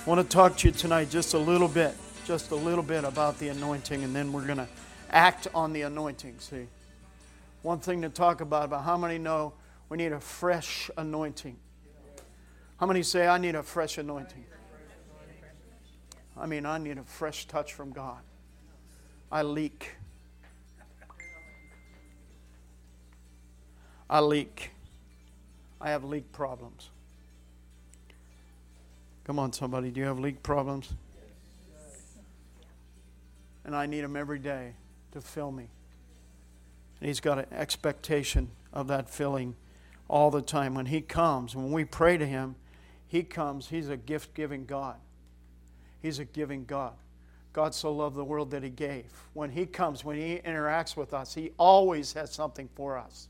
I want to talk to you tonight just a little bit about the anointing, and then we're going to act on the anointing. See, one thing to talk about how many know we need a fresh anointing? How many say, I need a fresh anointing? I mean, I need a fresh touch from God. I leak. I have leak problems. Come on, somebody. Do you have leak problems? And I need Him every day to fill me. And He's got an expectation of that filling all the time. When He comes, when we pray to Him, He comes. He's a gift-giving God. He's a giving God. God so loved the world that He gave. When He comes, when He interacts with us, He always has something for us.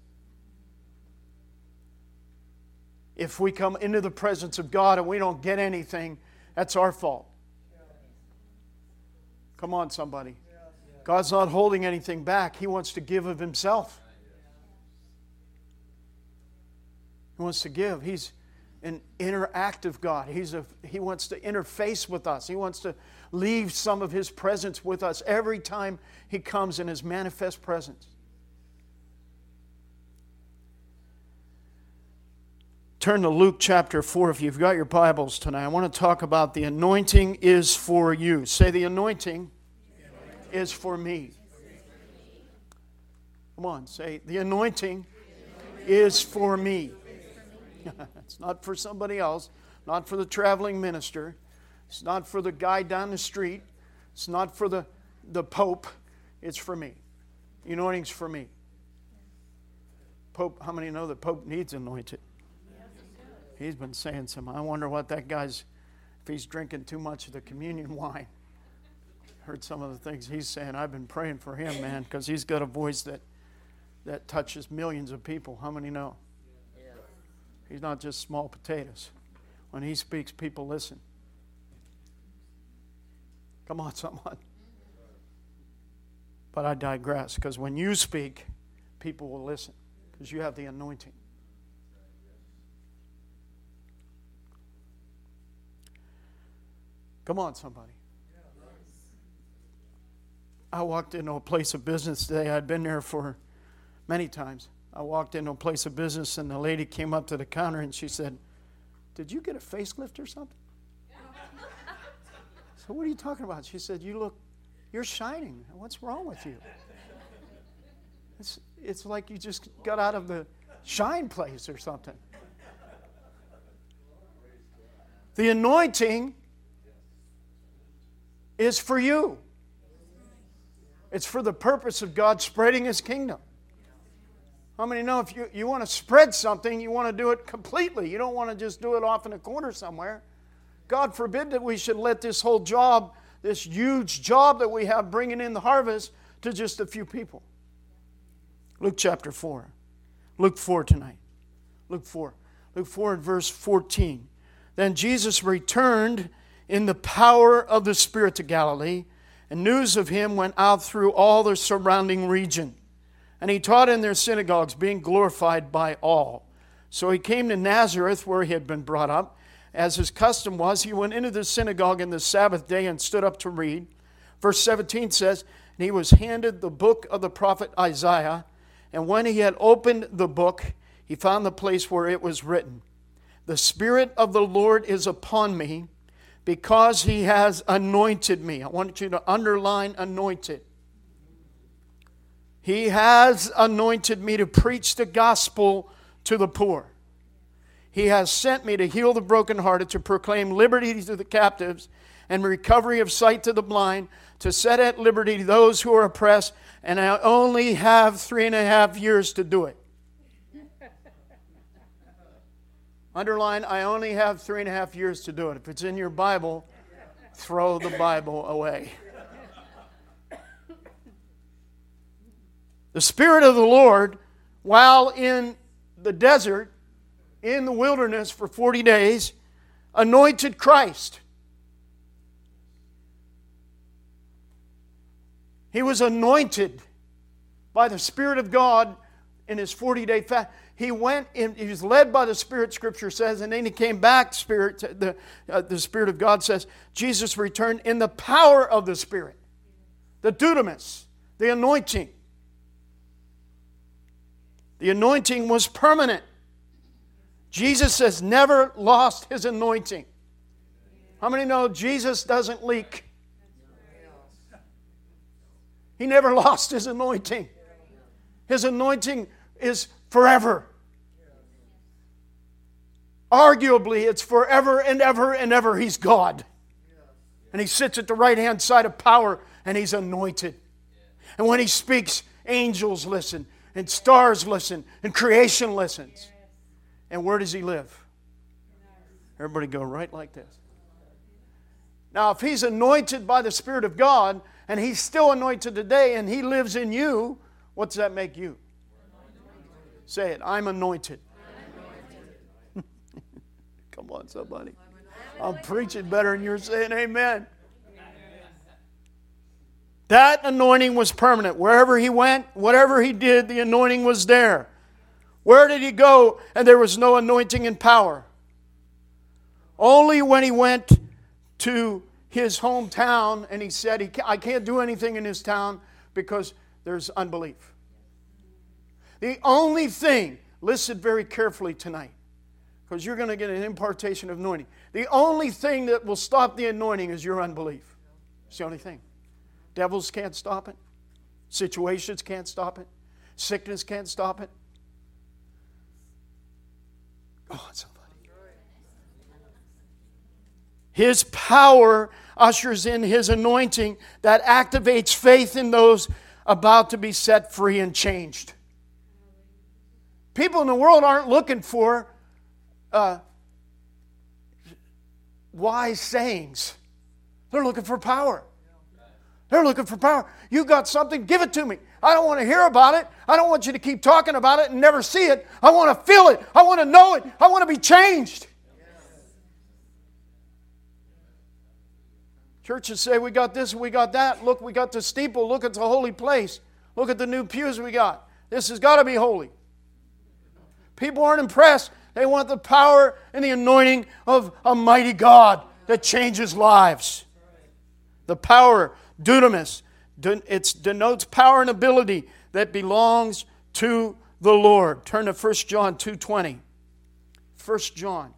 If we come into the presence of God and we don't get anything, that's our fault. Come on, somebody. God's not holding anything back. He wants to give of Himself. He wants to give. He's an interactive God. He wants to interface with us. He wants to leave some of His presence with us every time He comes in His manifest presence. Turn to Luke chapter 4 if you've got your Bibles tonight. I want to talk about the anointing is for you. Say, the anointing is for me. Come on, say, the anointing is for me. It's not for somebody else, not for the traveling minister. It's not for the guy down the street. It's not for the Pope. It's for me. The anointing's for me. Pope, how many know the Pope needs anointed? He's been saying I wonder what that guy's, if he's drinking too much of the communion wine. Heard some of the things he's saying. I've been praying for him, man, because he's got a voice that touches millions of people. How many know? He's not just small potatoes. When he speaks, people listen. Come on, someone. But I digress, because when you speak, people will listen, because you have the anointing. Come on, somebody. I walked into a place of business today. I'd been there for many times. I walked into a place of business and the lady came up to the counter and she said, "Did you get a facelift or something?" So what are you talking about? She said, you're shining. What's wrong with you? It's like you just got out of the shine place or something. The anointing is for you. It's for the purpose of God spreading His kingdom. How many know if you want to spread something, you want to do it completely. You don't want to just do it off in a corner somewhere. God forbid that we should let this whole job, this huge job that we have bringing in the harvest, to just a few people. Luke chapter 4. Luke 4 tonight. Luke 4. Luke 4 and verse 14. Then Jesus returned in the power of the Spirit to Galilee, and news of Him went out through all the surrounding region. And He taught in their synagogues, being glorified by all. So He came to Nazareth, where He had been brought up. As His custom was, He went into the synagogue in the Sabbath day and stood up to read. Verse 17 says, "And He was handed the book of the prophet Isaiah. And when He had opened the book, He found the place where it was written, 'The Spirit of the Lord is upon me, because He has anointed me.'" I want you to underline anointed. "He has anointed me to preach the gospel to the poor. He has sent me to heal the brokenhearted, to proclaim liberty to the captives, and recovery of sight to the blind, to set at liberty those who are oppressed, and I only have 3.5 years to do it." Underline, I only have 3.5 years to do it. If it's in your Bible, throw the Bible away. The Spirit of the Lord, while in the desert, in the wilderness for 40 days, anointed Christ. He was anointed by the Spirit of God in His 40-day fast. he went in, he was led by the Spirit, Scripture says, and then he came back, the Spirit of God says, Jesus returned in the power of the Spirit. The dunamis, the anointing. The anointing was permanent. Jesus has never lost his anointing. How many know Jesus doesn't leak? He never lost his anointing. His anointing is forever. Arguably, it's forever and ever and ever. He's God. And he sits at the right-hand side of power, and he's anointed. And when he speaks, angels listen, and stars listen, and creation listens. And where does he live? Everybody go right like this. Now, if he's anointed by the Spirit of God, and he's still anointed today, and he lives in you, what does that make you? Say it, I'm anointed. Come on, somebody. I'm preaching better than you're saying amen. That anointing was permanent. Wherever he went, whatever he did, the anointing was there. Where did he go and there was no anointing and power? Only when he went to his hometown and he said, I can't do anything in his town because there's unbelief. The only thing, listen very carefully tonight, because you're going to get an impartation of anointing. The only thing that will stop the anointing is your unbelief. It's the only thing. Devils can't stop it. Situations can't stop it. Sickness can't stop it. Oh, somebody. His power ushers in his anointing that activates faith in those about to be set free and changed. People in the world aren't looking for wise sayings. They're looking for power. They're looking for power. You got something? Give it to me. I don't want to hear about it. I don't want you to keep talking about it and never see it. I want to feel it. I want to know it. I want to be changed. Churches say, we got this and we got that. Look, we got the steeple. Look at the holy place. Look at the new pews we got. This has got to be holy. People aren't impressed. They want the power and the anointing of a mighty God that changes lives. The power, dunamis, it denotes power and ability that belongs to the Lord. Turn to 1 John 2:20. 1 John.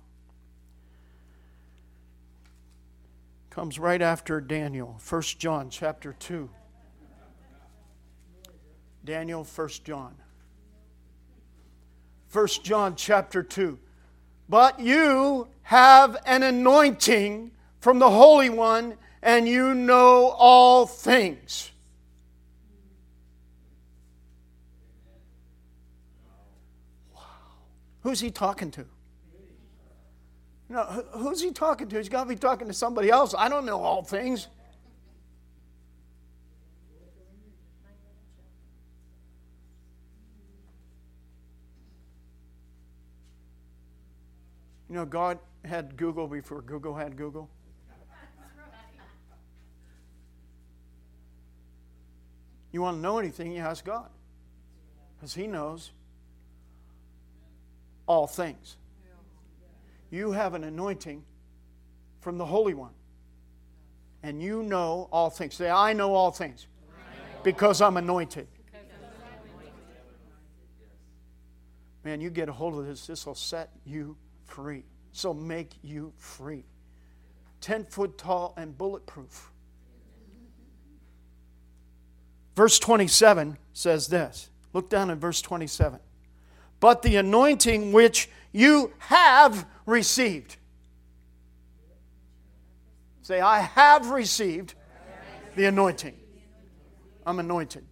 Comes right after Daniel. 1 John chapter 2. Daniel, 1 John. 1 John chapter 2. But you have an anointing from the Holy One, and you know all things. Wow. Who's he talking to? No, who's he talking to? He's got to be talking to somebody else. I don't know all things. You know, God had Google before Google had Google. You want to know anything, you ask God. Because He knows all things. You have an anointing from the Holy One. And you know all things. Say, I know all things. Because I'm anointed. Man, you get a hold of this. This will set you free. This will make you free. 10 foot tall and bulletproof. Verse 27 says this. Look down at verse 27. But the anointing which you have received. Say, I have received the anointing. I'm anointed.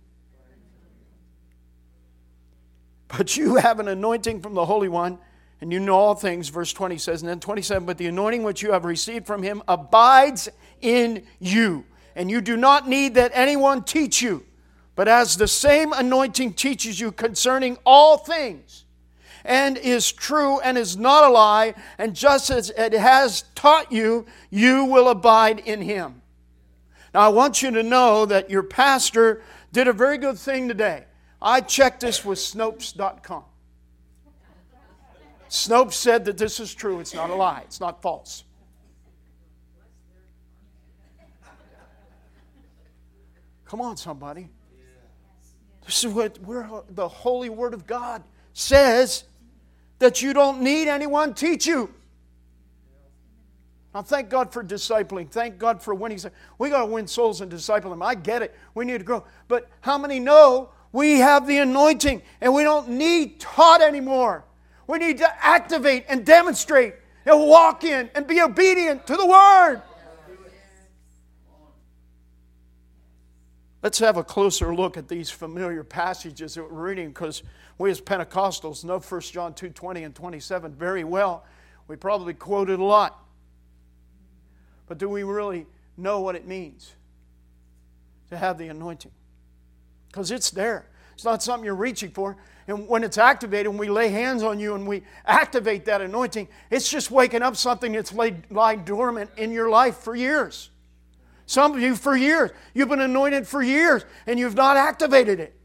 But you have an anointing from the Holy One, and you know all things, verse 20 says, and then 27, but the anointing which you have received from Him abides in you, and you do not need that anyone teach you, but as the same anointing teaches you concerning all things, and is true and is not a lie, and just as it has taught you, you will abide in Him. Now I want you to know that your pastor did a very good thing today. I checked this with Snopes.com. Snopes said that this is true. It's not a lie. It's not false. Come on, somebody. This is what the Holy Word of God says, that you don't need anyone teach you. Now, thank God for discipling. Thank God for winning. We got to win souls and disciple them. I get it. We need to grow. But how many know we have the anointing and we don't need taught anymore? We need to activate and demonstrate and walk in and be obedient to the Word. Let's have a closer look at these familiar passages that we're reading, because we as Pentecostals know 1 John 2:20 and 27 very well. We probably quote it a lot. But do we really know what it means to have the anointing? Because it's there. It's not something you're reaching for. And when it's activated, when we lay hands on you and we activate that anointing, it's just waking up something that's lying dormant in your life for years. Some of you for years. You've been anointed for years and you've not activated it.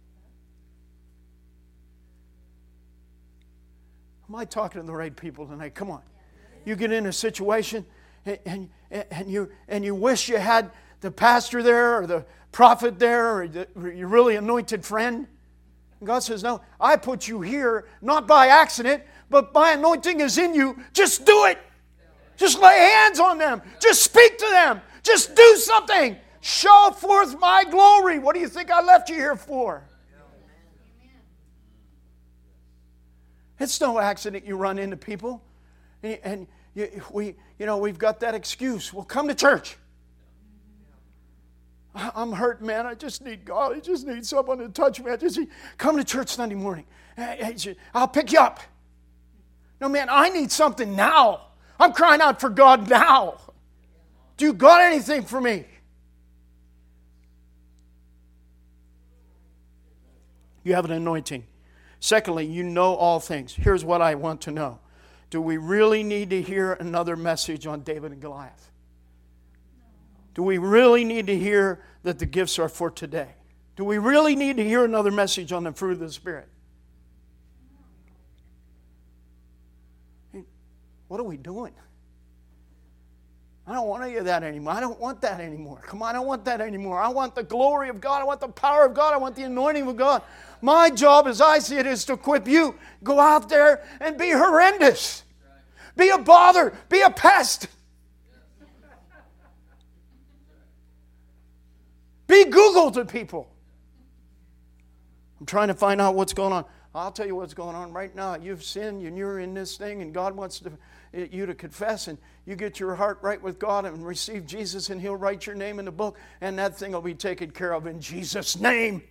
Am I talking to the right people tonight? Come on. You get in a situation and you wish you had the pastor there or the prophet there or your really anointed friend. And God says, no, I put you here not by accident, but my anointing is in you. Just do it. Just lay hands on them. Just speak to them. Just do something. Show forth my glory. What do you think I left you here for? It's no accident you run into people. And we've got that excuse. Well, come to church. I'm hurt, man. I just need God. I just need someone to touch me. Come to church Sunday morning. I'll pick you up. No, man, I need something now. I'm crying out for God now. Do you got anything for me? You have an anointing. Secondly, you know all things. Here's what I want to know. Do we really need to hear another message on David and Goliath? Do we really need to hear that the gifts are for today? Do we really need to hear another message on the fruit of the Spirit? What are we doing? I don't want any of that anymore. I don't want that anymore. Come on, I don't want that anymore. I want the glory of God. I want the power of God. I want the anointing of God. My job, as I see it, is to equip you. Go out there and be horrendous. Be a bother. Be a pest. Be Google to people. I'm trying to find out what's going on. I'll tell you what's going on right now. You've sinned and you're in this thing and God wants you to confess, and you get your heart right with God and receive Jesus, and He'll write your name in the book, and that thing will be taken care of in Jesus' name.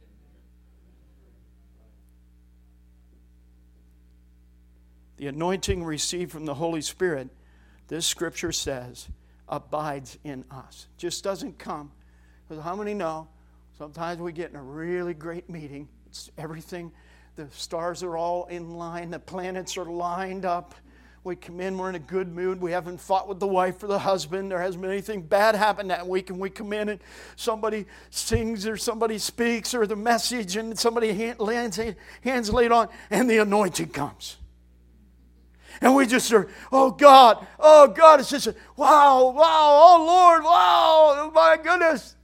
The anointing received from the Holy Spirit, this scripture says, abides in us. Just doesn't come. Because how many know, sometimes we get in a really great meeting, it's everything, the stars are all in line, the planets are lined up. We come in, we're in a good mood. We haven't fought with the wife or the husband. There hasn't been anything bad happen that week. And we come in and somebody sings or somebody speaks or the message and somebody hands laid on and the anointing comes. And we just are, oh God. It's just, wow, oh Lord, wow, oh my goodness.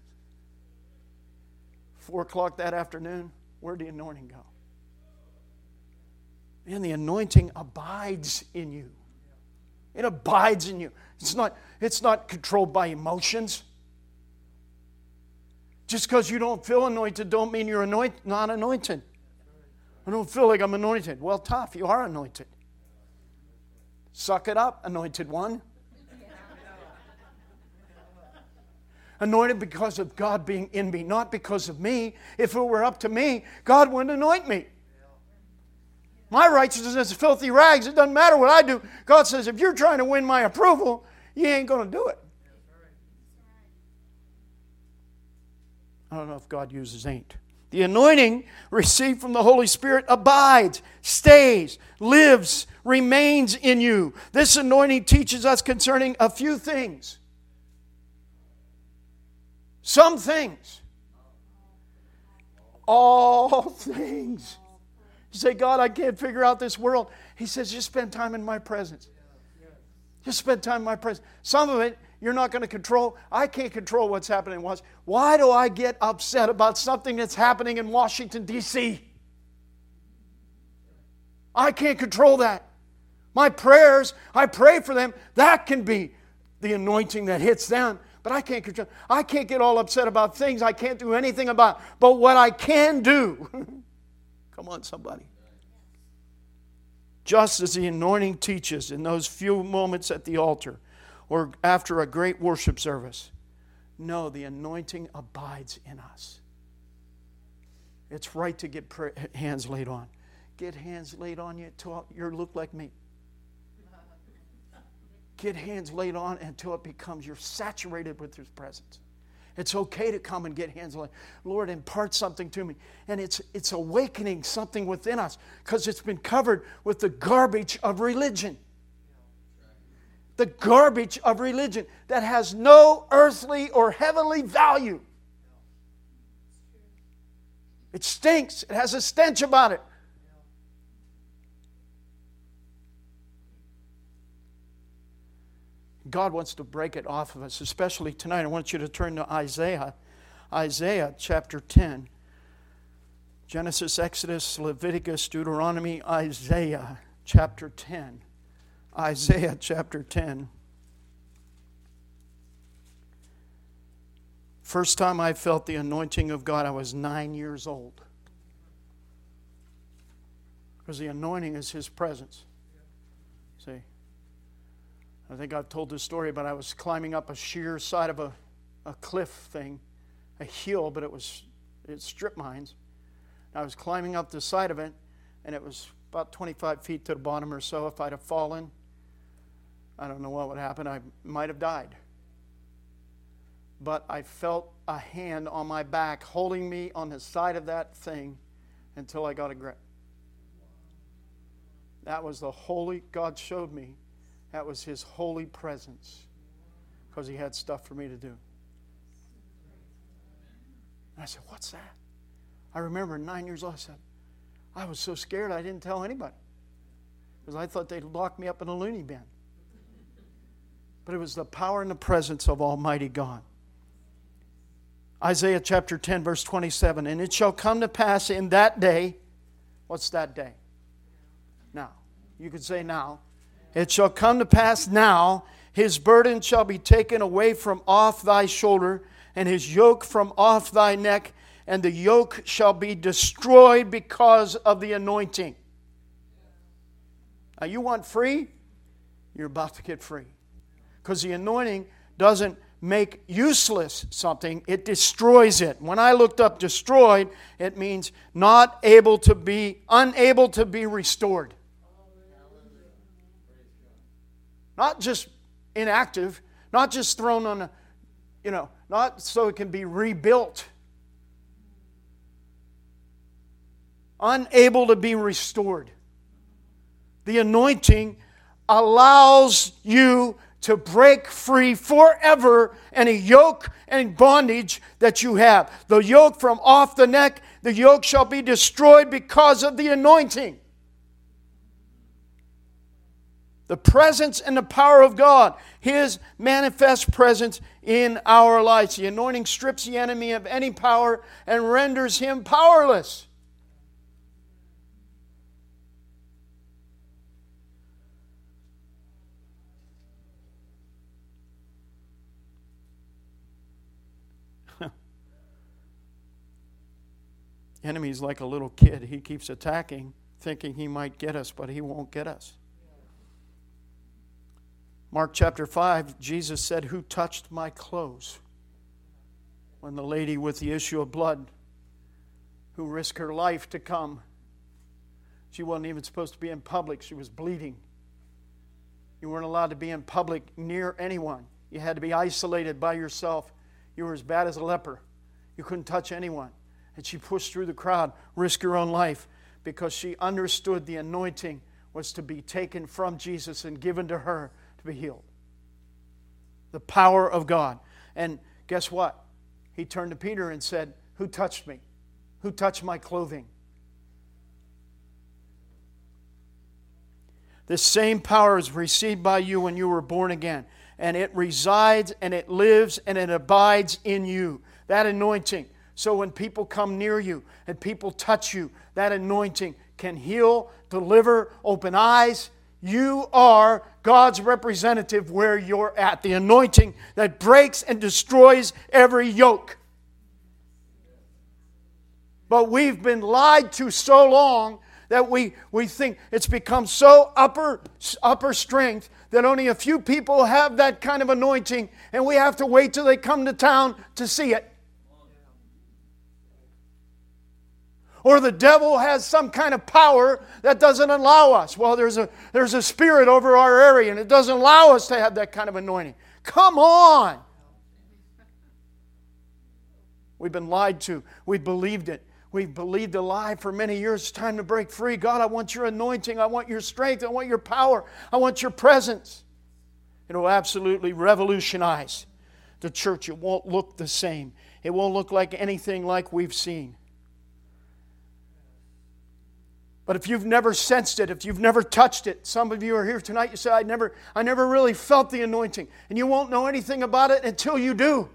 4 o'clock that afternoon, where'd the anointing go? And the anointing abides in you. It abides in you. It's not controlled by emotions. Just because you don't feel anointed don't mean you're not anointed. I don't feel like I'm anointed. Well, tough. You are anointed. Suck it up, anointed one. Anointed because of God being in me, not because of me. If it were up to me, God wouldn't anoint me. My righteousness is filthy rags. It doesn't matter what I do. God says, if you're trying to win my approval, you ain't going to do it. I don't know if God uses ain't. The anointing received from the Holy Spirit abides, stays, lives, remains in you. This anointing teaches us concerning a few things. Some things. All things. You say, God, I can't figure out this world. He says, just spend time in my presence. Just spend time in my presence. Some of it you're not going to control. I can't control what's happening in Washington. Why do I get upset about something that's happening in Washington, D.C.? I can't control that. My prayers, I pray for them. That can be the anointing that hits them. But I can't control. I can't get all upset about things I can't do anything about. But what I can do, come on, somebody. Just as the anointing teaches in those few moments at the altar or after a great worship service, no, the anointing abides in us. It's right to get hands laid on. Get hands laid on you until you look like me. Get hands laid on until it becomes you're saturated with His presence. It's okay to come and get hands laid. Lord, impart something to me. And it's awakening something within us because it's been covered with the garbage of religion. The garbage of religion that has no earthly or heavenly value. It stinks. It has a stench about it. God wants to break it off of us, especially tonight. I want you to turn to Isaiah. Isaiah chapter 10. Genesis, Exodus, Leviticus, Deuteronomy, Isaiah chapter 10. Isaiah chapter 10. First time I felt the anointing of God, I was 9 years old. Because the anointing is His presence. See? I think I've told this story, but I was climbing up a sheer side of a cliff thing, a hill, but it's strip mines. I was climbing up the side of it, and it was about 25 feet to the bottom or so. If I'd have fallen, I don't know what would happen. I might have died. But I felt a hand on my back holding me on the side of that thing until I got a grip. That was the holy, God showed me. That was His holy presence because He had stuff for me to do. And I said, what's that? I remember 9 years old, I said, I was so scared I didn't tell anybody because I thought they'd lock me up in a loony bin. But it was the power and the presence of Almighty God. Isaiah chapter 10, verse 27, and it shall come to pass in that day, what's that day? Now. You could say now. It shall come to pass now, His burden shall be taken away from off thy shoulder, and His yoke from off thy neck, and the yoke shall be destroyed because of the anointing. Now you want free? You're about to get free. Because the anointing doesn't make useless something, it destroys it. When I looked up destroyed, it means unable to be restored. Not just inactive, not just thrown on not so it can be rebuilt. Unable to be restored. The anointing allows you to break free forever any yoke and bondage that you have. The yoke from off the neck, the yoke shall be destroyed because of the anointing. The presence and the power of God. His manifest presence in our lives. The anointing strips the enemy of any power and renders him powerless. Enemy's like a little kid. He keeps attacking, thinking he might get us, but he won't get us. Mark chapter 5, Jesus said, "Who touched my clothes?" When the lady with the issue of blood, who risked her life to come, she wasn't even supposed to be in public. She was bleeding. You weren't allowed to be in public near anyone. You had to be isolated by yourself. You were as bad as a leper. You couldn't touch anyone. And she pushed through the crowd, risked her own life, because she understood the anointing was to be taken from Jesus and given to her to be healed. The power of God. And guess what? He turned to Peter and said, "Who touched me? Who touched my clothing?" This same power is received by you when you were born again. And it resides and it lives and it abides in you. That anointing. So when people come near you and people touch you, that anointing can heal, deliver, open eyes. You are God's representative where you're at. The anointing that breaks and destroys every yoke. But we've been lied to so long that we think it's become so upper strength that only a few people have that kind of anointing, and we have to wait till they come to town to see it. Or the devil has some kind of power that doesn't allow us. Well, there's a spirit over our area, and it doesn't allow us to have that kind of anointing. Come on! We've been lied to. We believed it. We've believed a lie for many years. It's time to break free. God, I want your anointing. I want your strength. I want your power. I want your presence. It will absolutely revolutionize the church. It won't look the same. It won't look like anything like we've seen. But if you've never sensed it, if you've never touched it, some of you are here tonight, you say, I never really felt the anointing. And you won't know anything about it until you do.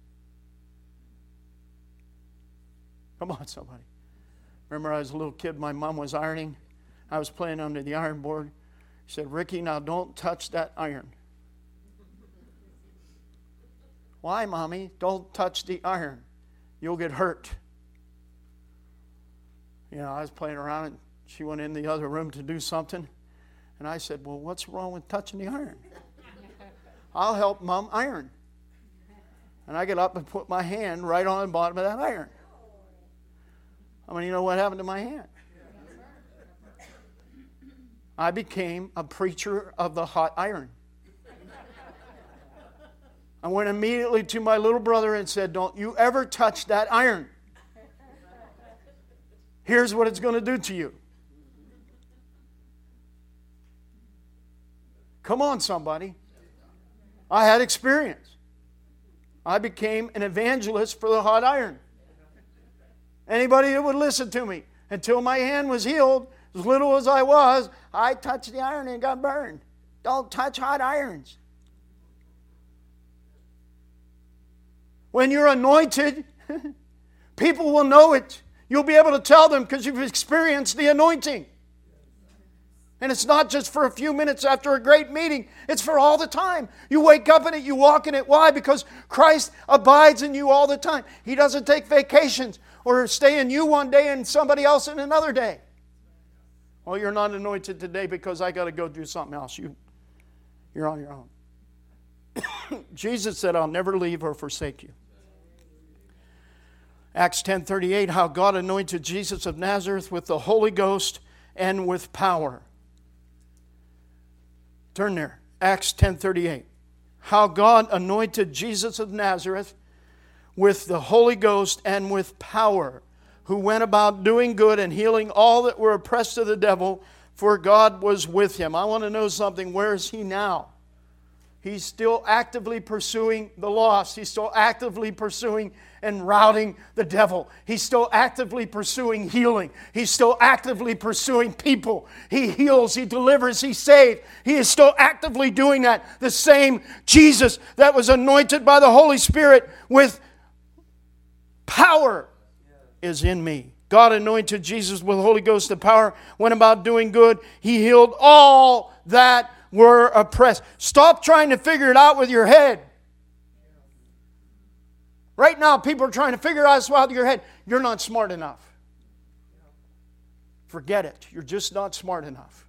Come on, somebody. Remember, I was a little kid, my mom was ironing. I was playing under the iron board. She said, Ricky, now don't touch that iron. Why, Mommy? Don't touch the iron. You'll get hurt. You know, I was playing around and she went in the other room to do something. And I said, well, what's wrong with touching the iron? I'll help Mom iron. And I get up and put my hand right on the bottom of that iron. I mean, you know what happened to my hand? I became a preacher of the hot iron. I went immediately to my little brother and said, don't you ever touch that iron. Here's what it's going to do to you. Come on, somebody. I had experience. I became an evangelist for the hot iron. Anybody that would listen to me. Until my hand was healed, as little as I was, I touched the iron and got burned. Don't touch hot irons. When you're anointed, people will know it. You'll be able to tell them because you've experienced the anointing. And it's not just for a few minutes after a great meeting. It's for all the time. You wake up in it, you walk in it. Why? Because Christ abides in you all the time. He doesn't take vacations or stay in you one day and somebody else in another day. Well, you're not anointed today because I got to go do something else. You're on your own. Jesus said, I'll never leave or forsake you. Acts 10:38, how God anointed Jesus of Nazareth with the Holy Ghost and with power. Turn there. Acts 10:38. How God anointed Jesus of Nazareth with the Holy Ghost and with power, who went about doing good and healing all that were oppressed of the devil, for God was with him. I want to know something. Where is he now? He's still actively pursuing the lost. He's still actively pursuing and routing the devil. He's still actively pursuing healing. He's still actively pursuing people. He heals, he delivers, he saves. He is still actively doing that. The same Jesus that was anointed by the Holy Spirit with power is in me. God anointed Jesus with the Holy Ghost and power, went about doing good. He healed all that were oppressed. Stop trying to figure it out with your head. Right now, people are trying to figure it out with your head. You're not smart enough. Forget it. You're just not smart enough.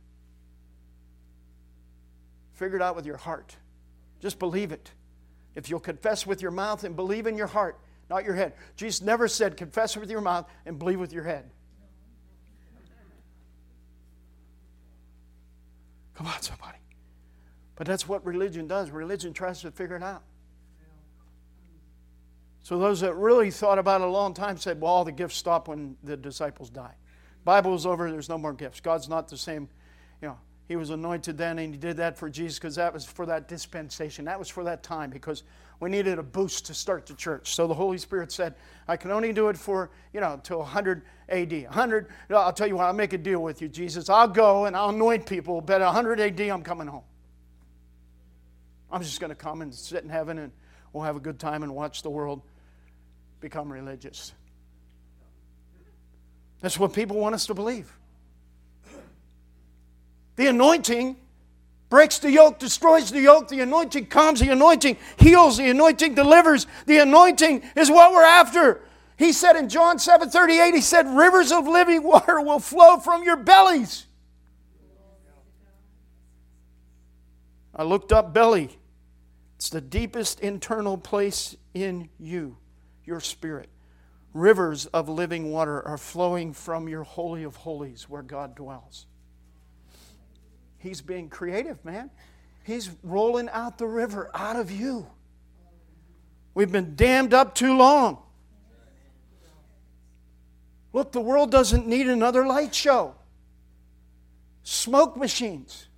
Figure it out with your heart. Just believe it. If you'll confess with your mouth and believe in your heart, not your head. Jesus never said confess with your mouth and believe with your head. Come on, somebody. But that's what religion does. Religion tries to figure it out. So those that really thought about it a long time said, well, all the gifts stop when the disciples die. Bible's over, there's no more gifts. God's not the same. You know, He was anointed then, and he did that for Jesus because that was for that dispensation. That was for that time because we needed a boost to start the church. So the Holy Spirit said, I can only do it for, till 100 AD. 100, I'll tell you what, I'll make a deal with you, Jesus. I'll go and I'll anoint people, but 100 AD, I'm coming home. I'm just going to come and sit in heaven and we'll have a good time and watch the world become religious. That's what people want us to believe. The anointing breaks the yoke, destroys the yoke. The anointing comes. The anointing heals. The anointing delivers. The anointing is what we're after. He said in John 7:38, he said, rivers of living water will flow from your bellies. I looked up belly. It's the deepest internal place in you, your spirit. Rivers of living water are flowing from your holy of holies where God dwells. He's being creative, man. He's rolling out the river out of you. We've been dammed up too long. Look, the world doesn't need another light show. Smoke machines.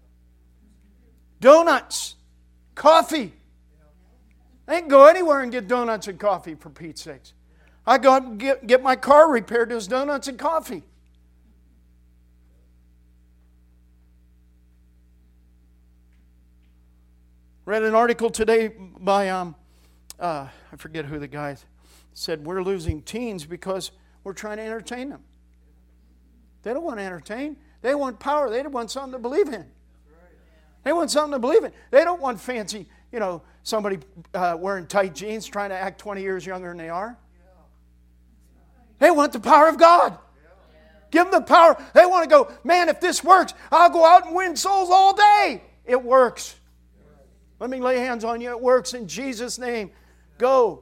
Donuts. Coffee. I ain't go anywhere and get donuts and coffee, for Pete's sakes. I go and get my car repaired. There's donuts and coffee. Read an article today by, I forget who the guy said, we're losing teens because we're trying to entertain them. They don't want to entertain. They want power. They want something to believe in. They want something to believe in. They don't want fancy, somebody wearing tight jeans trying to act 20 years younger than they are. They want the power of God. Give them the power. They want to go, man, if this works, I'll go out and win souls all day. It works. Let me lay hands on you. It works in Jesus' name. Go.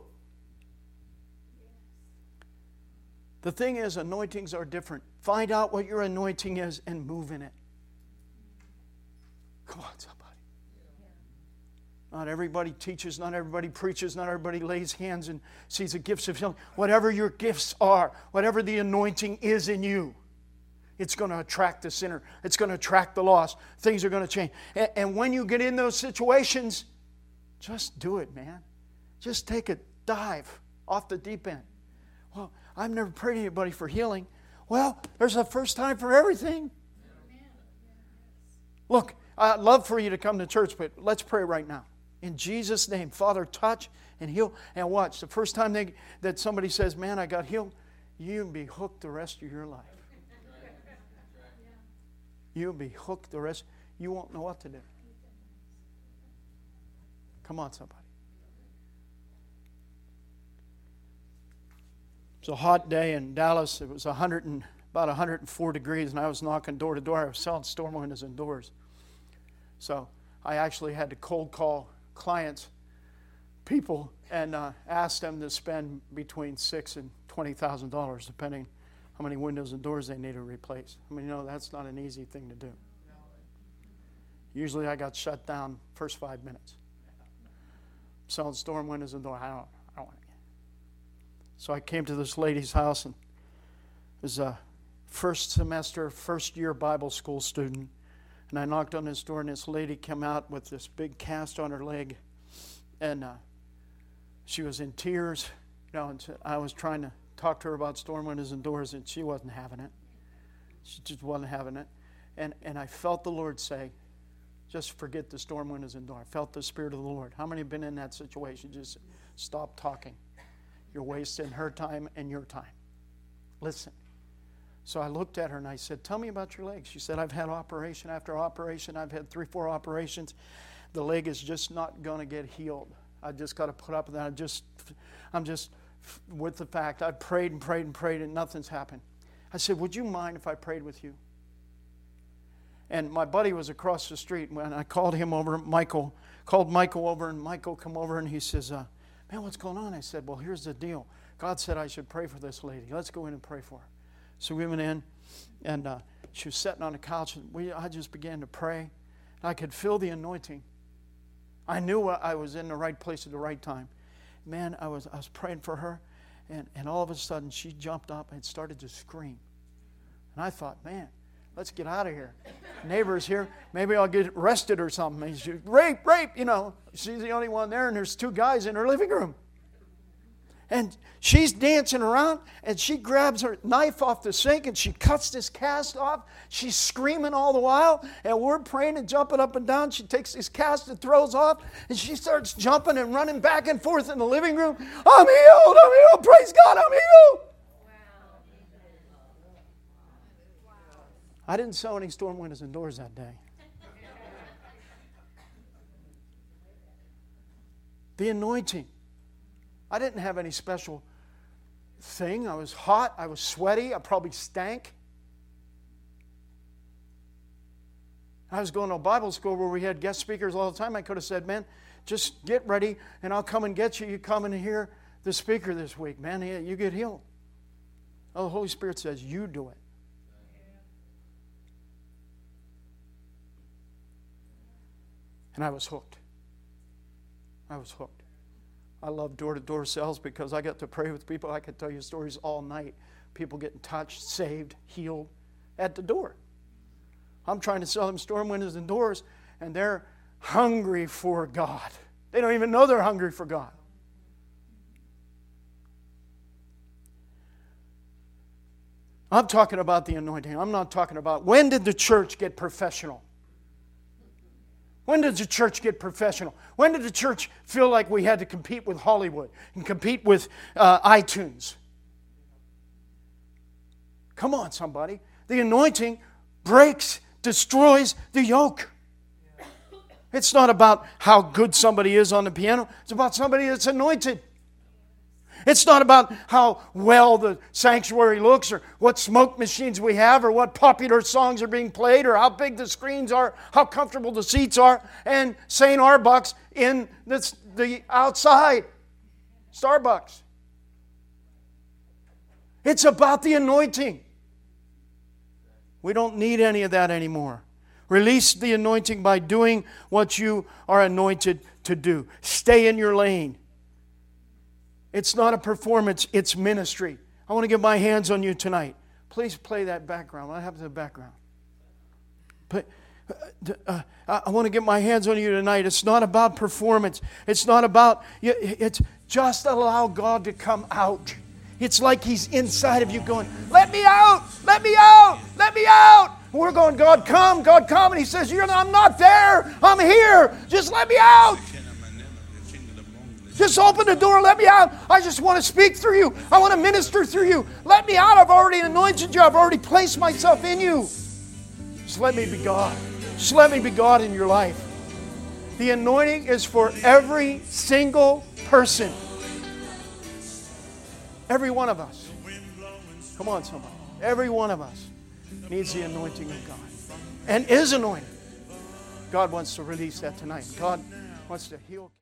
The thing is, anointings are different. Find out what your anointing is and move in it. Come on, somebody. Not everybody teaches, not everybody preaches, not everybody lays hands and sees the gifts of healing. Whatever your gifts are, whatever the anointing is in you, it's going to attract the sinner. It's going to attract the lost. Things are going to change. And when you get in those situations, just do it, man. Just take a dive off the deep end. Well, I've never prayed to anybody for healing. Well, there's a first time for everything. Look, I'd love for you to come to church, but let's pray right now. In Jesus' name, Father, touch and heal. And watch, the first time that somebody says, man, I got healed, you'll be hooked the rest of your life. You'll be hooked the rest. You won't know what to do. Come on, somebody. It was a hot day in Dallas. It was about 104 degrees, and I was knocking door to door. I was selling storm windows and doors. So I actually had to cold call clients, people, and ask them to spend between $6,000 and $20,000, depending how many windows and doors they need to replace. I mean, that's not an easy thing to do. Usually I got shut down first 5 minutes. Selling storm windows and doors. I don't want it. So I came to this lady's house, and it was a first semester, first year Bible school student. And I knocked on this door, and this lady came out with this big cast on her leg. And she was in tears. And I was trying to talk to her about storm windows and doors, and she wasn't having it. She just wasn't having it. And I felt the Lord say, just forget the storm windows and doors. I felt the Spirit of the Lord. How many have been in that situation? Just stop talking. You're wasting her time and your time. Listen. So I looked at her and I said, tell me about your leg. She said, I've had operation after operation. I've had 3-4 operations. The leg is just not going to get healed. I just got to put up with that. I'm just with the fact I prayed and prayed and prayed and nothing's happened. I said, would you mind if I prayed with you? And my buddy was across the street. When I called him over, called Michael over, and Michael come over and he says, man, what's going on? I said, well, here's the deal. God said I should pray for this lady. Let's go in and pray for her. So we went in, and she was sitting on the couch, and I just began to pray. And I could feel the anointing. I knew I was in the right place at the right time. Man, I was praying for her, and all of a sudden she jumped up and started to scream. And I thought, man, Let's get out of here. Neighbor's here. Maybe I'll get arrested or something. He's rape, you know. She's the only one there, and there's 2 guys in her living room. And she's dancing around, and she grabs her knife off the sink, and she cuts this cast off. She's screaming all the while, and we're praying and jumping up and down. She takes this cast and throws off, and she starts jumping and running back and forth in the living room. I'm healed, praise God, I'm healed. I didn't sell any storm windows and doors that day. The anointing. I didn't have any special thing. I was hot. I was sweaty. I probably stank. I was going to a Bible school where we had guest speakers all the time. I could have said, man, just get ready and I'll come and get you. You come and hear the speaker this week. Man, you get healed. Oh, the Holy Spirit says, you do it. And I was hooked. I was hooked. I love door-to-door sales because I get to pray with people. I could tell you stories all night. People getting touched, saved, healed at the door. I'm trying to sell them storm windows and doors, and they're hungry for God. They don't even know they're hungry for God. I'm talking about the anointing. I'm not talking about when did the church get professional? When did the church get professional? When did the church feel like we had to compete with Hollywood and compete with iTunes? Come on, somebody. The anointing breaks, destroys the yoke. It's not about how good somebody is on the piano. It's about somebody that's anointed. It's not about how well the sanctuary looks or what smoke machines we have or what popular songs are being played or how big the screens are, how comfortable the seats are, and St. Arbuck's in the outside. Starbucks. It's about the anointing. We don't need any of that anymore. Release the anointing by doing what you are anointed to do. Stay in your lane. It's not a performance, it's ministry. I want to get my hands on you tonight. Please play that background. What happened to the background? But I want to get my hands on you tonight. It's not about performance. It's not about, it's just allow God to come out. It's like He's inside of you going, let me out, let me out, let me out. And we're going, God come. And He says, I'm not there, I'm here. Just let me out. Just open the door, let me out. I just want to speak through you. I want to minister through you. Let me out. I've already anointed you. I've already placed myself in you. Just let me be God. Just let me be God in your life. The anointing is for every single person. Every one of us. Come on, somebody. Every one of us needs the anointing of God. And is anointed. God wants to release that tonight. God wants to heal.